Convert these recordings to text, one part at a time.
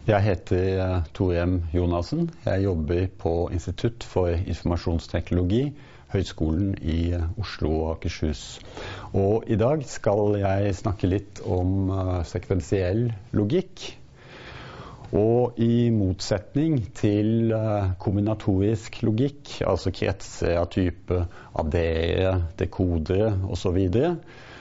Jeg heter Torem Jonassen. Jeg jobber på Institutt for informasjonsteknologi, Høgskolen i Oslo og Akershus. Og i dag skal jeg snakke litt om sekvensiell logikk. Og i motsetning til kombinatorisk logikk, altså kretser av type addere, dekodere og så videre,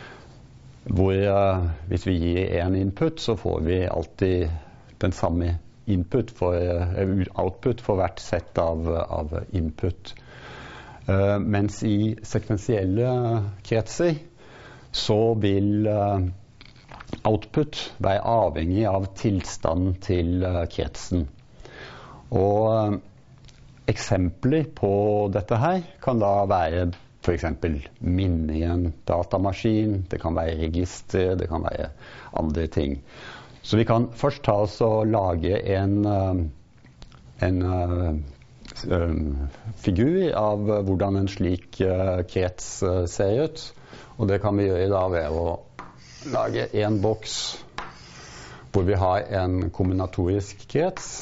hvor hvis vi gir en input, så får vi alltid den samme output for hvert sett av input. Mens i sekvensielle kretser så vil output være avhengig av tilstanden til kretsen. Og eksempler på dette her kan da være for eksempel minne i en datamaskin, det kan være register, det kan være andre ting. Så vi kan først ta oss og lage en figur av hvordan en slik krets ser ut. Og det kan vi gjøre da ved å lage en boks hvor vi har en kombinatorisk krets.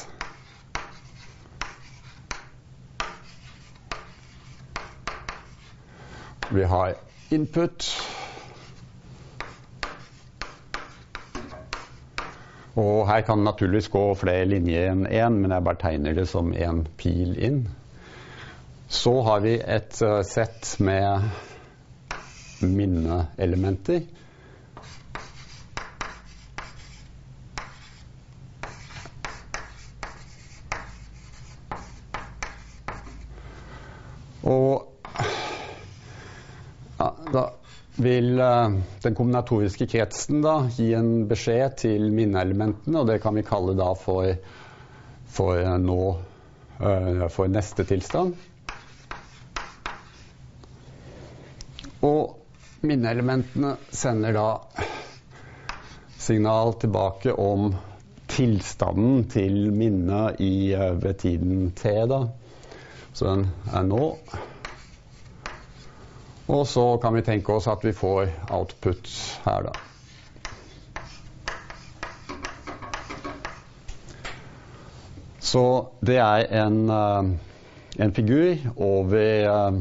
Vi har input. Og her kan det naturligvis gå flere linjer enn en, men jeg bare tegner det som en pil inn. Så har vi et sett med minneelementer. Og ja, da vil den kombinatoriske kretsen da gi en beskjed til minneelementene, og det kan vi kalle da for neste tilstand. Og minneelementene sender da signal tilbake om tilstanden til minnet ved tiden t da. Så den er nå. Og så kan vi tenke oss at vi får output her da. Så det er en figur over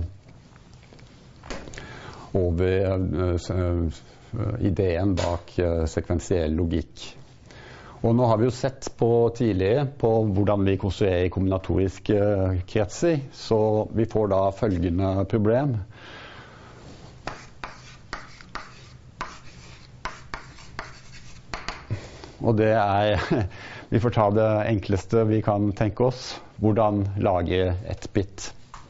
ideen bak sekvensiell logikk. Og nå har vi jo sett tidligere på hvordan vi konstruerer kombinatoriske kretser, så vi får da følgende problem. Og det er, vi får ta det enkleste vi kan tenke oss, hvordan lage et bit.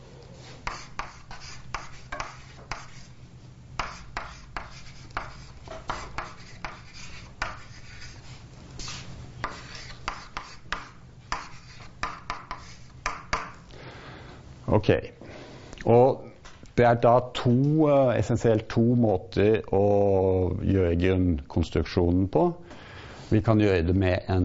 Ok, og det er da essensielt to måter å gjøre grunnkonstruksjonen på. Vi kan gjøre det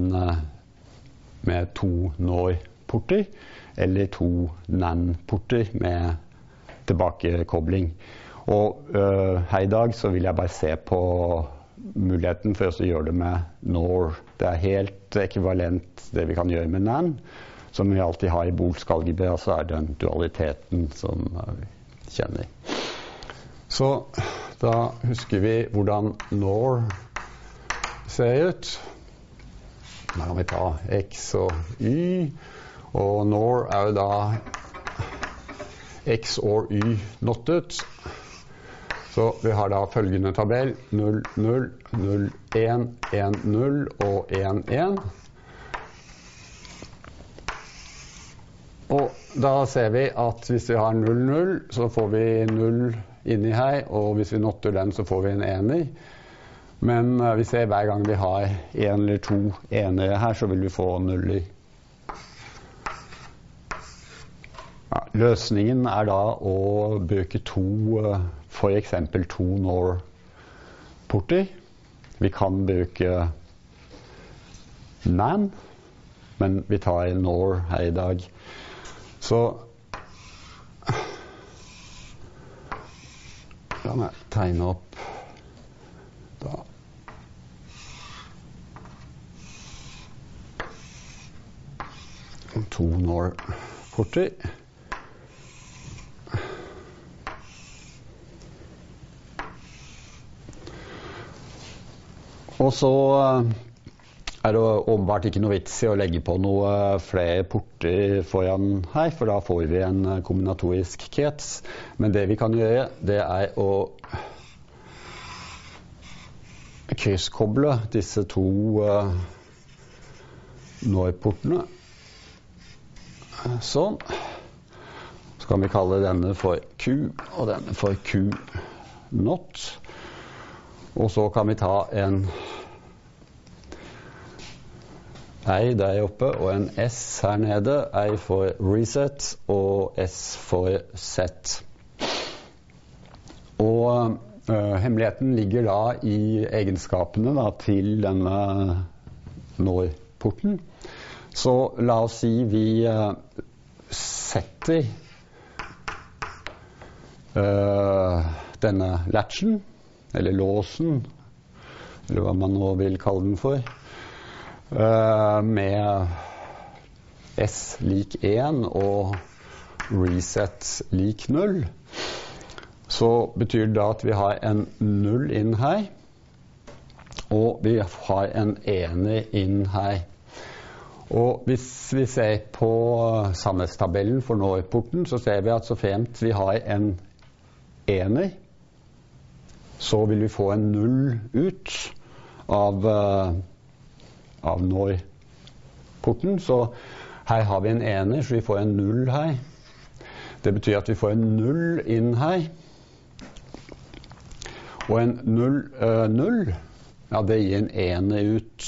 med to NOR-porter, eller to NAND-porter med tilbakekobling. Og her i dag så vil jeg bare se på muligheten for å gjøre det med NOR. Det er helt ekvivalent det vi kan gjøre med NAND, som vi alltid har i bolsk algebra, så er det den dualiteten som vi kjenner. Så da husker vi hvordan NOR ser ut. Da kan vi ta X og Y, og NOR er jo da X og Y nottet. Så vi har da følgende tabell, 0, 0, 0, 1, 1, 0 og 1, 1. Og da ser vi at hvis vi har 0, 0, så får vi 0 inni her, og hvis vi notter den, så får vi en ener. Men vi ser hver gang vi har en eller to enere her, så vil vi få nuller. Ja, løsningen er da å bruke for eksempel to NOR-porter. Vi kan bruke NAND, men vi tar NOR her i dag. Så kan jeg tegne opp da. 2 NOR-porter. Og så er det åpenbart ikke noe vits i å legge på noe flere porter foran her, for da får vi en kombinatorisk krets. Men det vi kan gjøre, det er å krysskoble disse to NOR-portene. Sånn. Så kan vi kalle denne for Q, og denne for Q-not. Og så kan vi ta en I der oppe og en S her nede. I for reset og S for set. Og hemmeligheten ligger da i egenskapene da, til denne NOR-porten. Så la oss si vi setter denne latchen, eller låsen, eller hva man nå vil kalle den for, med S lik 1 og reset lik 0, så betyr det da at vi har en 0 inn her, og vi har en ener inn her. Og hvis vi ser på sannhetstabellen for NOR-porten, så ser vi at så fremt vi har en ener, så vil vi få en 0 ut av NOR-porten. Så her har vi en ener, så vi får en 0 her. Det betyr at vi får en 0 inn her. Og en 0, ja, det gir en ener ut.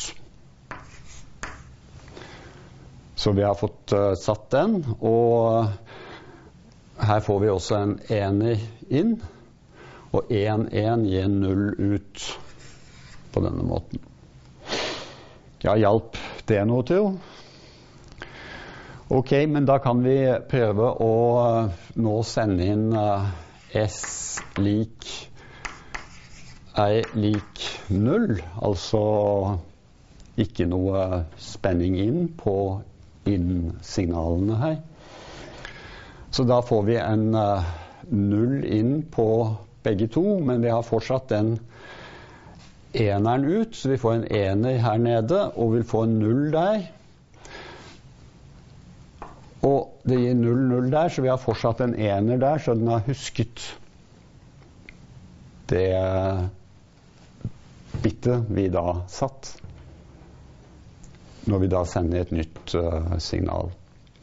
Så vi har fått satt den, og her får vi også en ener inn. Og 1 gir 0 ut på denne måten. Ja, hjalp det noe til? Ok, men da kan vi prøve å nå sende inn S lik R lik 0, altså ikke noe spenning inn på inn-signalene her. Så da får vi en 0 inn på begge to, men vi har fortsatt den eneren ut, så vi får en ener her nede, og vil få en 0 der. Og det gir 0 der, så vi har fortsatt en ener der, så den har husket det bitet vi da satt, når vi da sender et nytt signal.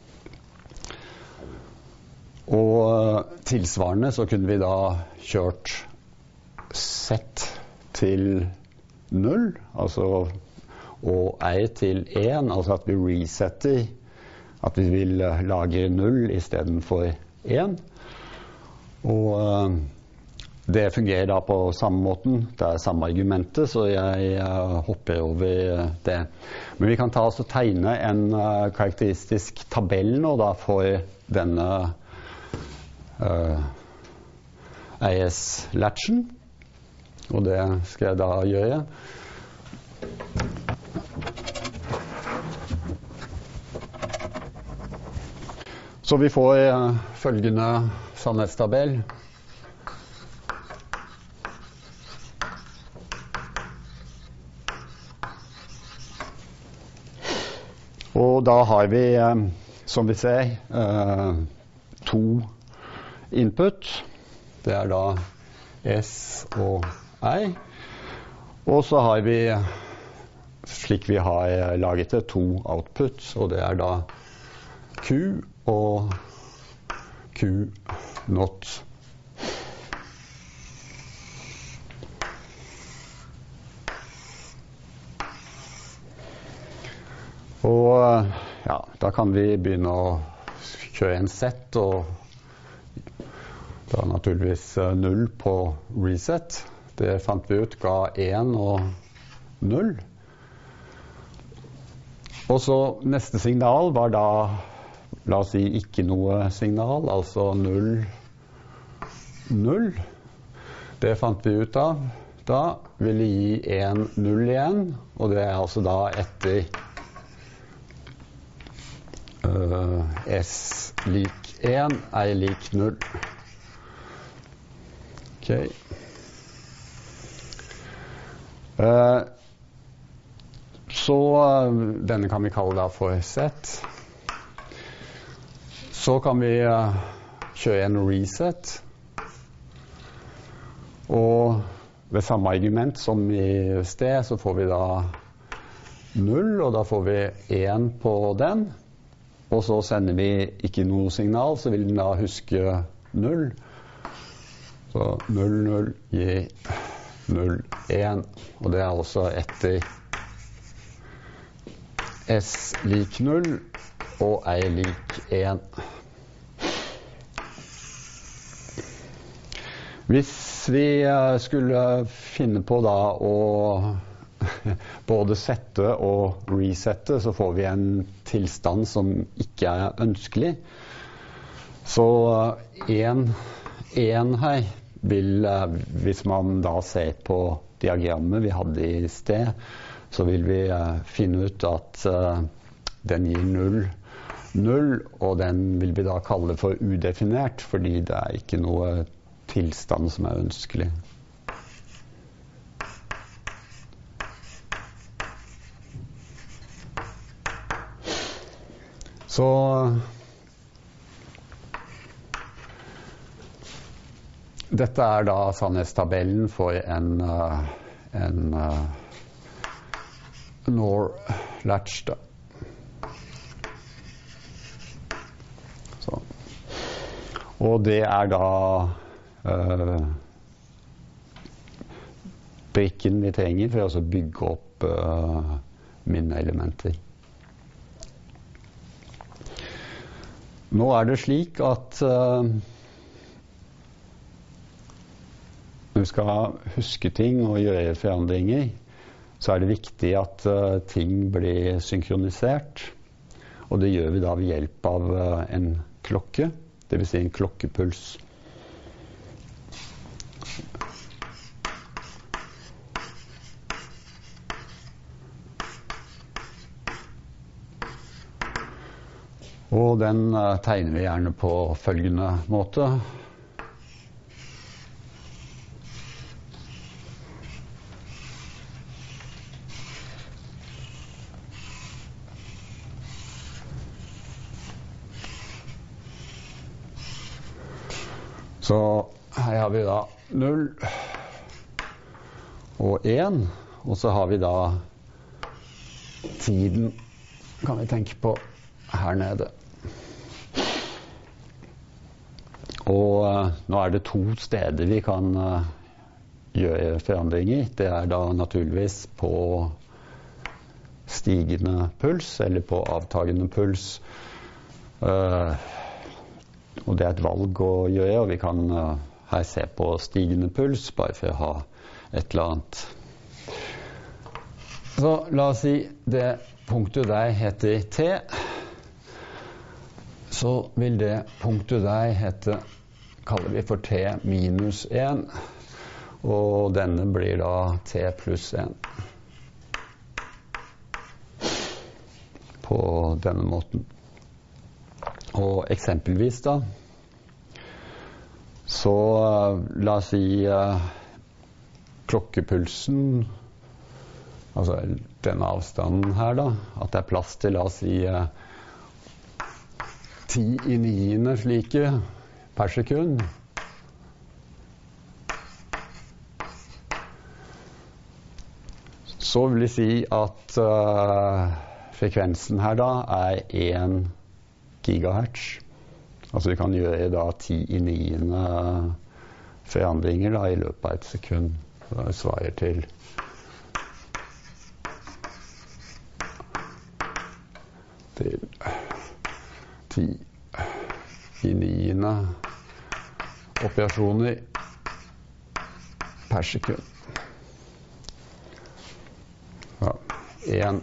Og tilsvarende så kunne vi da kjørt set til 0, altså, og R til 1, altså at vi resetter, at vi vil lage 0 i stedet for 1. Og det fungerer da på samme måten, det er samme argumentet, så jeg hopper over det. Men vi kan ta oss og tegne en karakteristisk tabell nå da for denne AS-latchen, og det skal jeg da gjøre. Så vi får følgende sannhetstabell. Og da har vi, som vi ser, to input. Det er da S og I. Og så har vi, slik vi har laget det, to outputs, og det er da Q og Q-not. Og ja, da kan vi begynne å kjøre en set, og da naturligvis 0 på reset. Det fant vi ut ga 1 og 0. Og så neste signal var da, la oss si, ikke noe signal, altså 0, 0. Det fant vi ut av. Da vil det gi 1, 0 igjen, og det er altså da etter S lik 1 er lik 0. Ok. Så denne kan vi kalle da for set. Så kan vi kjøre en reset. Og ved samme argument som i sted, så får vi da 0, og da får vi 1 på den. Og så sender vi ikke noe signal, så vil den da huske 0. Så 0, 0 gir 0, 1. Og det er også etter S lik 0 og I lik 1. Hvis vi skulle finne på da å både sette og resette, så får vi en tilstand som ikke er ønskelig. Så en her vil, hvis man da ser på diagrammet vi hadde i sted, så vil vi finne ut at den gir 0, 0, og den vil vi da kalle for udefinert, fordi det er ikke noe tilstand som er ønskelig. Så dette er da sannhetstabellen for en NOR latch da. Så. Og det er da brikken vi trenger for å bygge opp minneelementer. Nå er det slik at når vi skal huske ting og gjøre forandringer, så er det viktig at ting blir synkronisert. Og det gjør vi da ved hjelp av en klokke, det vil si en klokkepuls. Og den tegner vi gjerne på følgende måte. Så her har vi da 0 og 1, og så har vi da tiden, kan vi tenke på her nede. Og nå er det 2 steder vi kan gjøre forandringer. Det er da naturligvis på stigende puls, eller på avtagende puls. Og det er et valg å gjøre, og vi kan her se på stigende puls, bare for å ha et eller annet. Så la oss si det punktet der heter T. Så vil det punktet der hete, kaller vi for T minus 1, og denne blir da T pluss 1. På denne måten. Og eksempelvis da, så la oss si klokkepulsen, altså denne avstanden her da, at det er plass til, la oss si 10 i 9 slike per sekund. Så vil jeg si at frekvensen her da er 1 gigahertz. Altså vi kan gjøre da 10 i 9 forandringer da i løpet av et sekund. Så det svarer til til 10 i 9 operasjoner per sekund. Ja, 1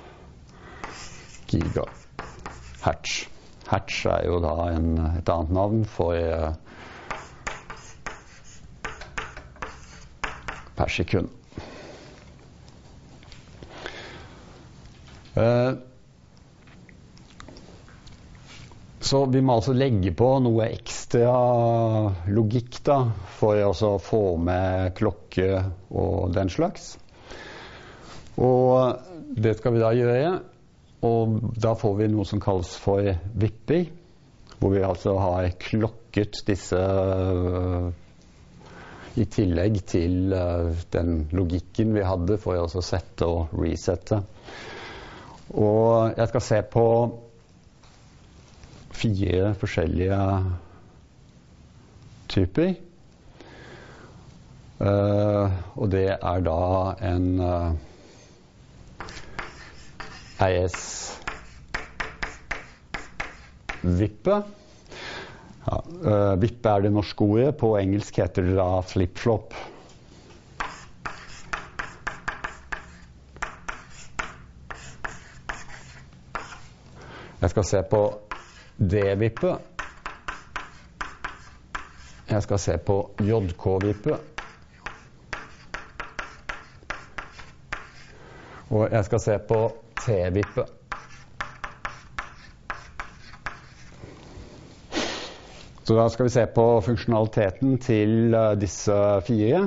gigahertz. Hertz er jo da et annet navn for per sekund. Så vi må altså legge på noe ekstra logikk da, for å få med klokke og den slags. Og det skal vi da gjøre, og da får vi noe som kalles for vipper, hvor vi altså har klokket disse i tillegg til den logikken vi hadde for å sette og resette. Og jeg skal se på 4 forskjellige typer. Og det er da en AS-vippe. Ja, vippe er det norske ordet. På engelsk heter det da flip-flop. Jeg skal se på D-vippe. Jeg skal se på JK-vippe. Og jeg skal se på T-vippe. Så da skal vi se på funksjonaliteten til disse 4.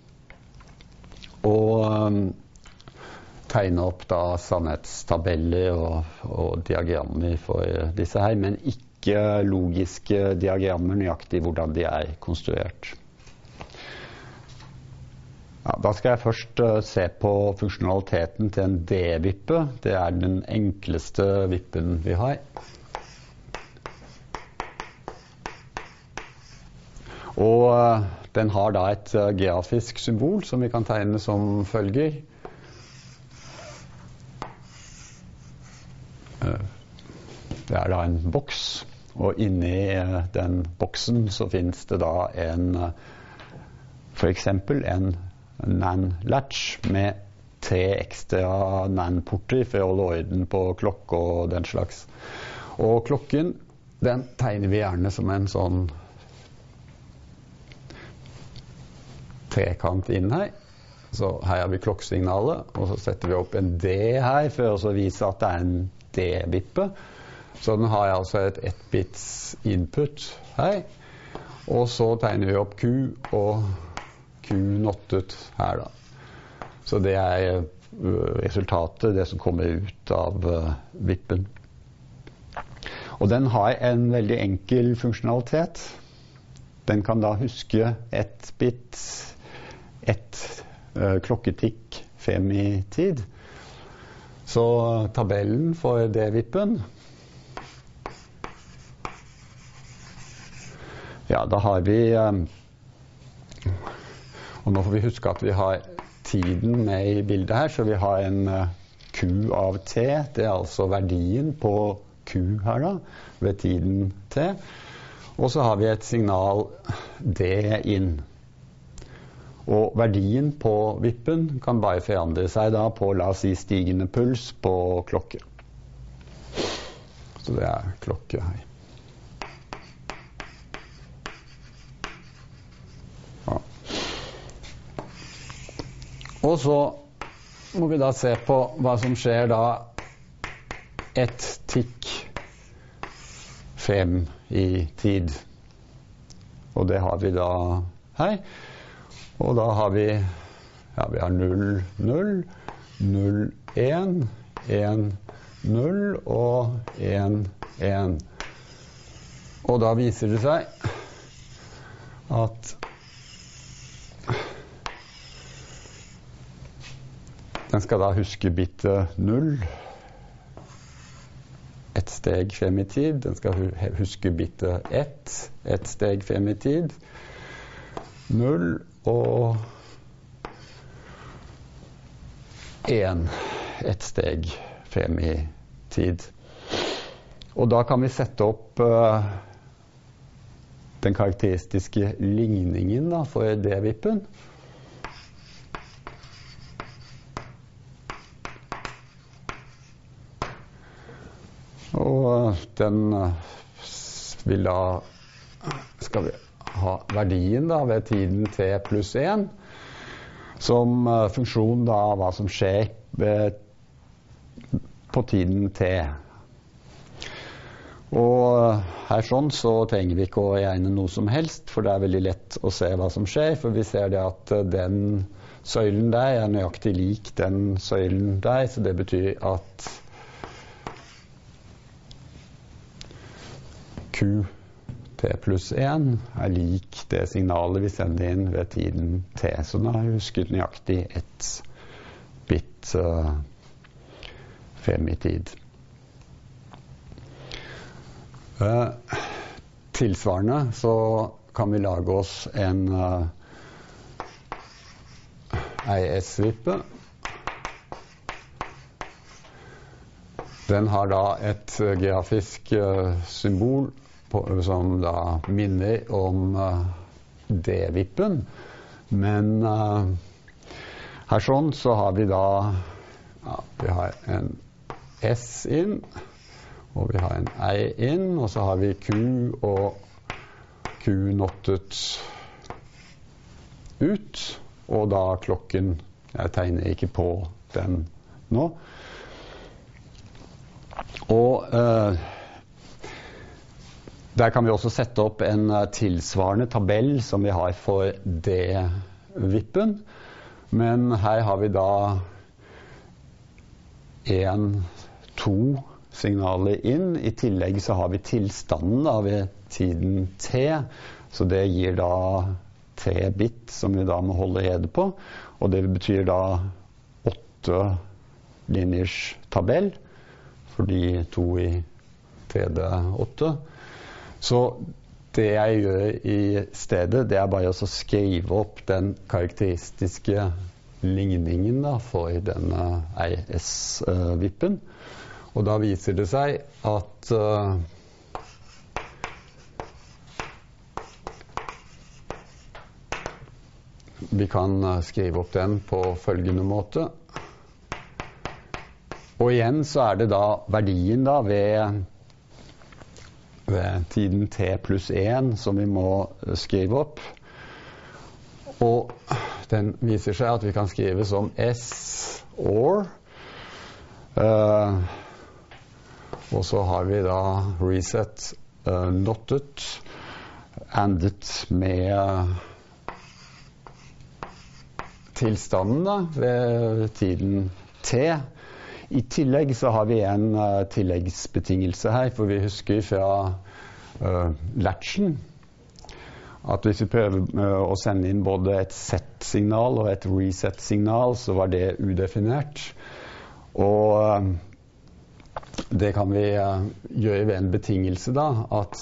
Og tegne opp da sannhetstabeller og diagrammer for disse her, men ikke logiske diagrammer nøyaktig hvordan de er konstruert. Ja, da skal jeg først se på funksjonaliteten til en D-vippe. Det er den enkleste vippen vi har. Og den har da et grafisk symbol som vi kan tegne som følger. Det er da en boks, og inni den boksen så finnes det da for eksempel en NAND-latch med 3 ekstra NAND-porter for å holde orden på klokke og den slags. Og klokken, den tegner vi gjerne som en sånn trekant inn her. Så her har vi klokkesignalet, og så setter vi opp en D her for å vise at det er en D-vippe. Så den har altså et 1-bits input her. Og så tegner vi opp Q og Q nottet her da. Så det er resultatet, det som kommer ut av vippen. Og den har en veldig enkel funksjonalitet. Den kan da huske 1 bit, 1 klokketikk frem i tid. Så tabellen for D-vippen, ja, da har vi, og nå får vi huske at vi har tiden med i bildet her, så vi har en Q av T, det er altså verdien på Q her da, ved tiden T. Og så har vi et signal D inn. Og verdien på vippen kan bare forandre seg da på, la oss si, stigende puls på klokke. Så det er klokke her. Ja. Og så må vi da se på hva som skjer da et tikk frem i tid. Og det har vi da her. Og da har vi, ja, vi har 0, 0, 0, 1, 1, 0 og 1, 1. Og da viser det seg at den skal da huske bitet 0 et steg frem i tid. Den skal huske bitet 1 et steg frem i tid. 0 og 1 et steg frem i tid. Og da kan vi sette opp den karakteristiske ligningen da, for D-vippen. Og den vil da, skal vi ha verdien da ved tiden t pluss 1 som funksjon da hva som skjer på tiden t. Og her sånn så trenger vi ikke å regne noe som helst, for det er veldig lett å se hva som skjer, for vi ser det at den søylen der er nøyaktig lik den søylen der, så det betyr at QT pluss 1 er lik det signalet vi sender inn ved tiden T. Så nå har jeg husket nøyaktig ett bit frem i tid. Tilsvarende så kan vi lage oss en IS-vippe. Den har da et grafisk symbol som da minner om D-vippen, men her sånn så har vi da vi har en S inn, og vi har en I inn, og så har vi Q og Q nottet ut, og da klokken, jeg tegner ikke på den nå. Og der kan vi også sette opp en tilsvarende tabell som vi har for D-vippen, men her har vi da 1, 2 signaler inn. I tillegg så har vi tilstanden da ved tiden T, så det gir da T-bit som vi da må holde rede på, og det betyr da 8 linjers tabell, fordi 2 i TD8. Så det jeg gjør i stedet, det er bare å skrive opp den karakteristiske ligningen da, for denne IS-vippen. Og da viser det seg at vi kan skrive opp den på følgende måte. Og igjen så er det da verdien da ved tiden T pluss 1 som vi må skrive opp. Og den viser seg at vi kan skrive som S or og så har vi da reset nottet endet med tilstanden da, ved tiden T. I tillegg så har vi en tilleggsbetingelse her, for vi husker fra latchen at hvis vi prøver å sende inn både et set-signal og et reset-signal, så var det udefinert. Og det kan vi gjøre ved en betingelse da, at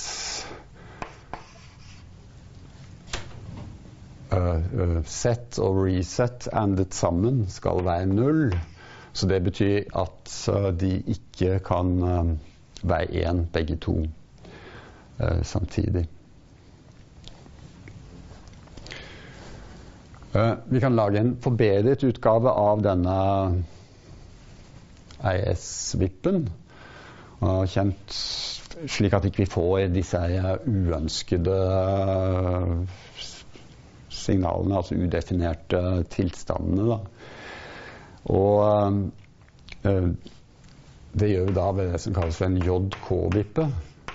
set og reset endet sammen skal være 0. Så det betyr at de ikke kan være 1 begge to samtidig. Vi kan lage en forbedret utgave av denne IS-vippen, kjent slik at ikke vi får disse uønskede signalene, altså udefinerte tilstandene da. Og det gjør vi da ved det som kalles en JK-vippe.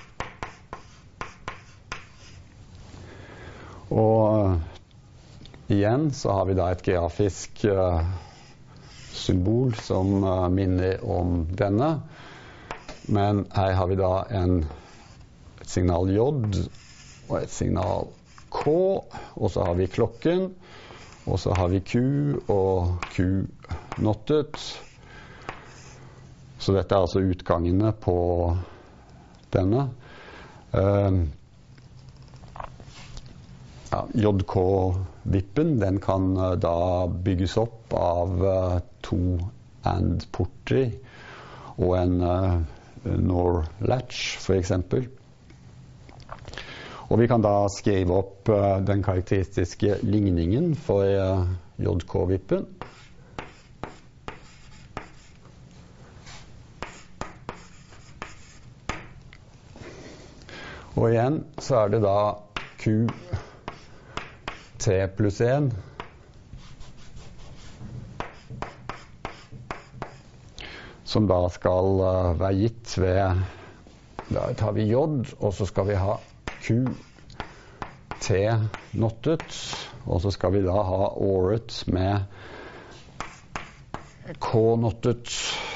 Og igjen så har vi da et grafisk symbol som minner om denne, men her har vi da et signal J og et signal K, og så har vi klokken, og så har vi Q og Q nottet. Så dette er altså utgangene på denne. JK-vippen, den kan da bygges opp av 2 AND-porter og en NOR-latch for eksempel. Og vi kan da skrive opp den karakteristiske ligningen for JK-vippen. Og igjen så er det da QT pluss 1 som da skal være gitt ved Da tar vi J, og så skal vi ha Q, T nottet, og så skal vi da ha året med K nottet,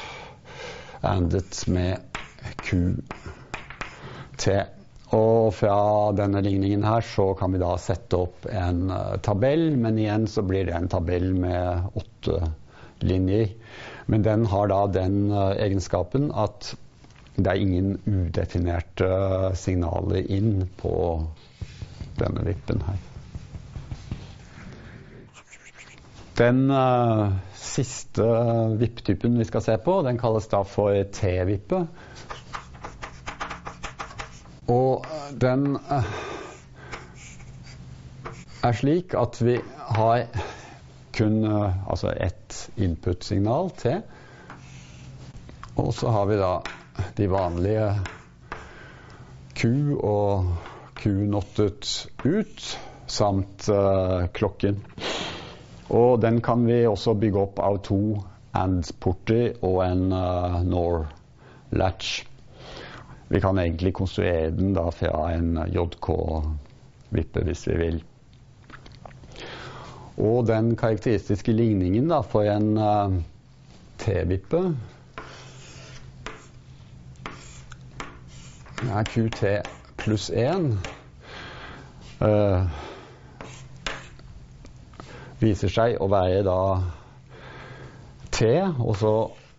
andet med Q, T. Og fra denne ligningen her så kan vi da sette opp en tabell, men igjen så blir det en tabell med 8 linjer. Men den har da den egenskapen at det er ingen udefinerte signaler inn på denne vippen her. Den siste vippetypen vi skal se på, den kalles da for T-vippe. Og den er slik at vi har kun altså ett input-signal, T. Og så har vi da de vanlige Q og Q-nottet ut, samt klokken. Og den kan vi også bygge opp av 2 AND-porter og en NOR-latch. Vi kan egentlig konstruere den da fra en JK-vippe hvis vi vil. Og den karakteristiske ligningen da for en T-vippe er QT pluss 1. Viser seg å være da T, og så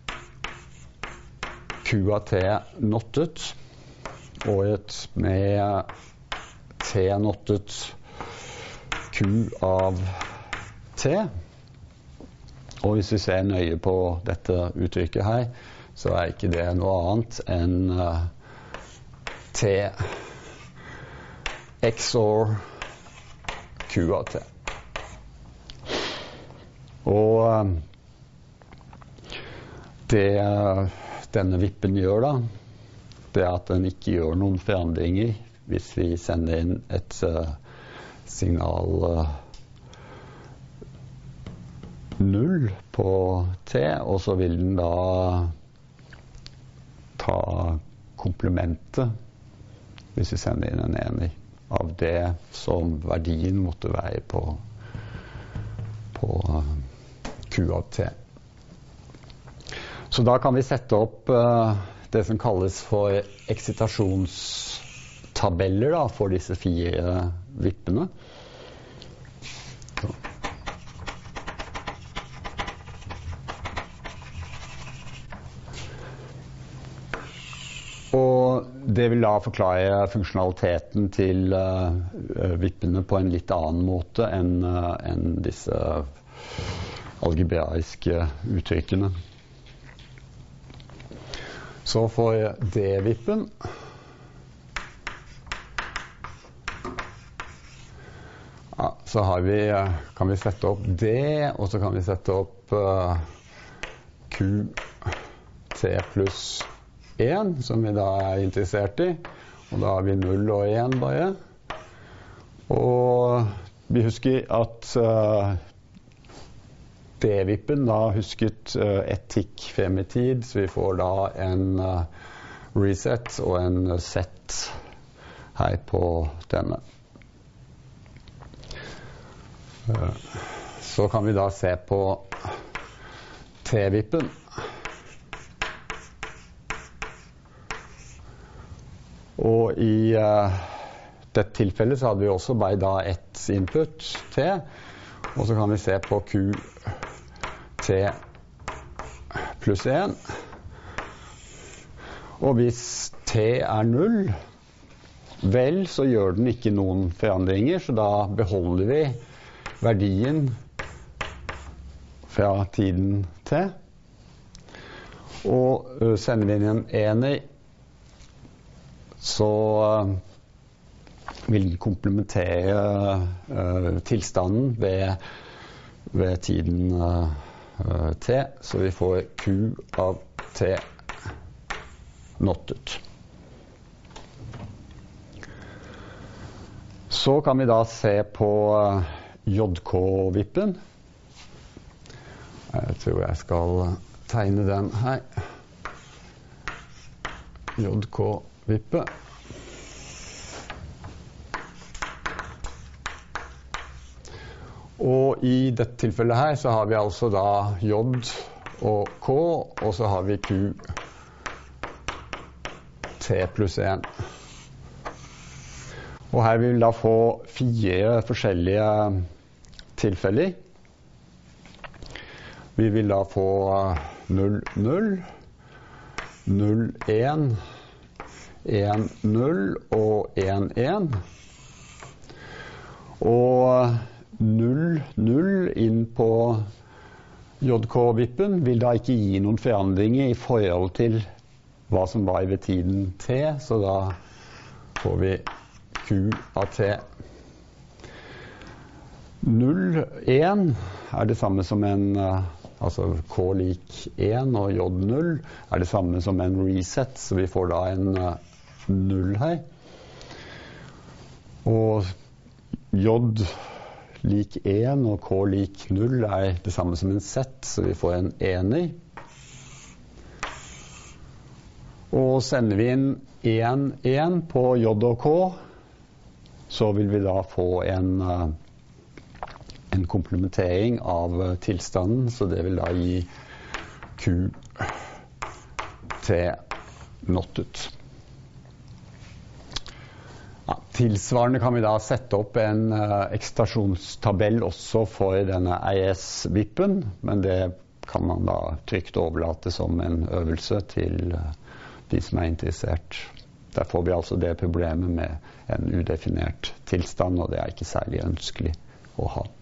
Q av T nottet, året med T nottet Q av T. Og hvis vi ser nøye på dette uttrykket her, så er ikke det noe annet enn T XOR Q av T. Og det denne vippen gjør da, det er at den ikke gjør noen forandringer hvis vi sender inn et signal 0 på T, og så vil den da ta komplementet hvis vi sender inn en ener av det som verdien måtte være på Q av T. Så da kan vi sette opp det som kalles for eksitasjonstabeller da, for disse 4 vippene. Så. Og det vil da forklare funksjonaliteten til vippene på en litt annen måte enn disse algebraiske uttrykkene. Så for D-vippen ja, så kan vi sette opp D, og så kan vi sette opp Q, T pluss 1, som vi da er interessert i. Og da har vi 0 og 1 bare. Og vi husker at D-vippen da husket et tikk frem i tid, så vi får da en reset og en set her på denne. Så kan vi da se på T-vippen. Og i dette tilfellet så hadde vi også bare da ett input, T, og så kan vi se på Q, T pluss 1. Og hvis T er 0, vel så gjør den ikke noen forandringer, så da beholder vi verdien fra tiden T. Og sender vi inn en ener, så vil den komplementere tilstanden ved tiden T, så vi får Q av T nottet. Så kan vi da se på JK-vippen. Jeg tror jeg skal tegne den her. JK vippe. Og i dette tilfellet her så har vi altså da J og K, og så har vi Q, T pluss 1. Og her vil vi da få 4 forskjellige tilfeller. Vi vil da få 0, 0, 0, 1, 1, 0 og 1, 1. Og 0, 0 inn på JK-vippen vil da ikke gi noen forandringer i forhold til hva som var ved tiden T, så da får vi Q av T. 0, 1 er det samme som en, altså K lik 1 og J 0 er det samme som en reset, så vi får da en 0 her. Og J lik 1 og K lik 0 er det samme som en Z, så vi får en ener. Og sender vi inn 1, 1 på J og K, så vil vi da få en komplementering av tilstanden, så det vil da gi Q T not ut. Ja, tilsvarende kan vi da sette opp en ekstrasjonstabell også for denne EIS-vippen, men det kan man da trygt overlate som en øvelse til de som er interessert. Der får vi altså det problemet med en udefinert tilstand, og det er ikke særlig ønskelig å ha.